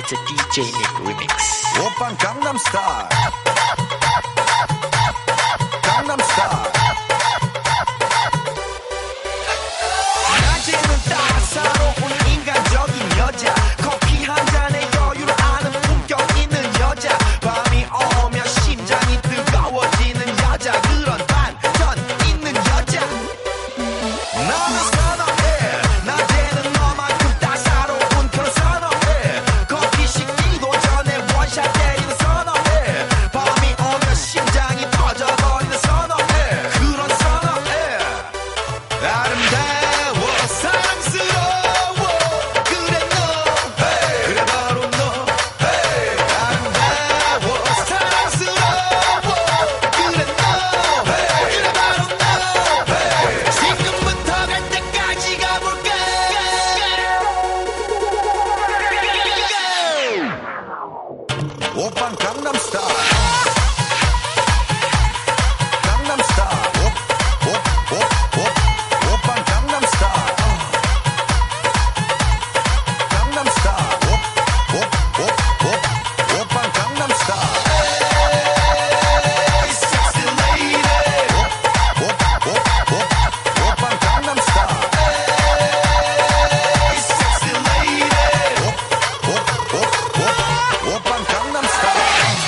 It's a DJ Nick remix. 오빤 강남스타일 강남스타일 낮에는 따사로운 인간적인 여자 커피 한 잔에 여유를 아는 품격 있는 여자 밤이 오면 심장이 뜨거워지는 여자 그런 반전 있는 여자 나는 선호해 낮에는 너만큼 따사로운 그런 선호해 커피 식기도 전에 원샷 때리는 선호해 밤이 오면 심장이 터져버리는 선호해 그런 선호해 아름다워 사랑스러워 그래 너 그래 바로 너 아름다워 사랑스러워 그래 너 그래 바로 너 지금부터 갈 때까지 가볼까 오빤 강남스타일 강남스타일 오빤 강남스타일 강남스타일 오빤 강남스타일 Hey sexy lady 오빤 강남스타일 Hey sexy lady 오빤 강남스타일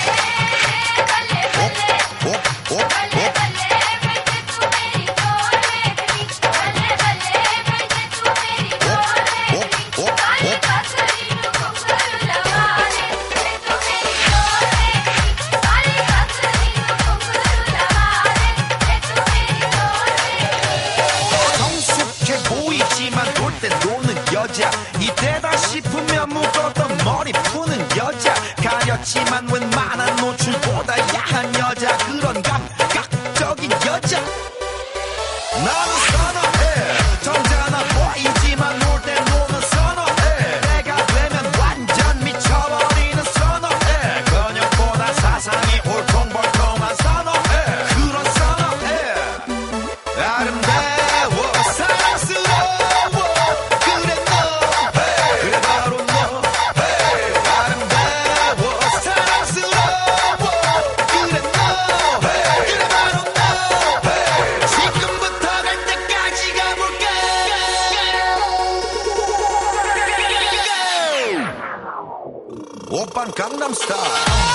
성숙해 보이지만 돌 때 노는 여자 이때다 싶으면 묶었던 머리 푸는 여자 가렸지만 웬만한 노출보다 야한 여자 그런 감각적인 여자 나는 선호해 점잖아 보이지만 놀 때 노는 선호해 내가 되면 완전 미쳐버리는 선호해 근육보다 사상이 올통벌통한 선호해 그런 선호해 아름다워 사랑스러워 그래 너 그래 바로 너 아름다워 사랑스러워 그래 너 그래 바로 너 지금부터 갈 때까지 가볼까 오빤 강남스타일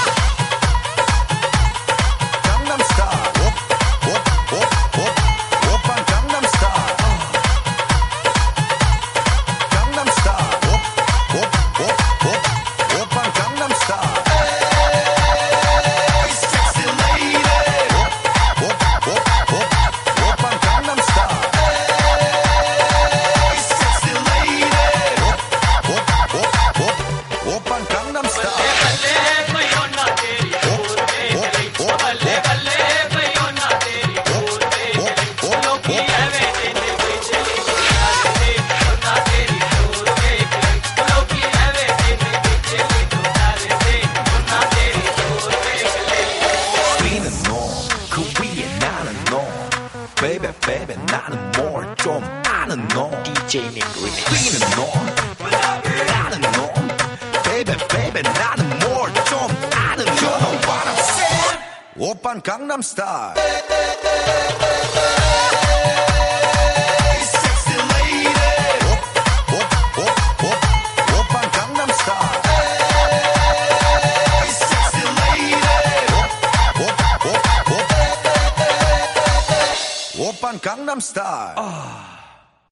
강남스타일 오빤 강남스타일 강남스타일 오빤 강남스타일 Hey sexy lady 오빤 강남스타일 Hey sexy lady 오빤 강남스타일 우리는 너, 그 위에 나는 너 Baby baby 나는 뭘 좀 아는 너 DJ Nick remix. 우리는 너 나는 너 Baby baby 나는 뭘 좀 아는 너 You know what I'm saying 오빤 강남스타일 Hey sexy lady 오빤 강남스타일 Hey sexy lady 오빤 강남스타일